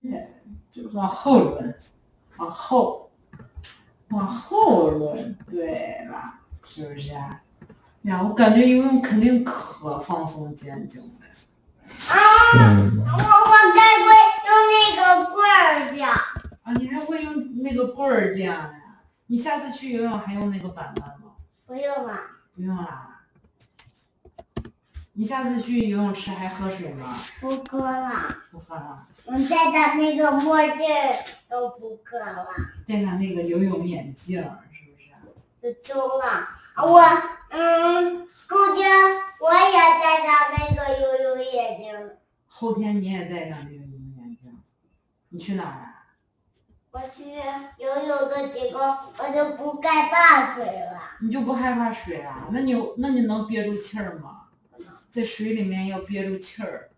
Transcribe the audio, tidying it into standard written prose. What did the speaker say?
就往后抡，往后，往后抡，对了，是不是啊？呀，我感觉游泳肯定可放松肩颈了。 我该会用那个棍儿这样。 啊，你还会用那个棍儿这样呀？你下次去游泳还用那个板板吗？ 不用了。 不用啦。你下次去游泳池还喝水吗？ 不喝了。 不喝了。 戴上那个墨镜都不喝了。 戴上那个游泳眼镜是不是？ 就了。后天我也戴上那个游泳眼镜。 后天你也戴上那个游泳眼镜？你去哪儿啊？ 我去游泳的地方，我就不害怕水了。 你就不害怕水啊？那你能憋住气儿吗？在水里面要憋住气儿。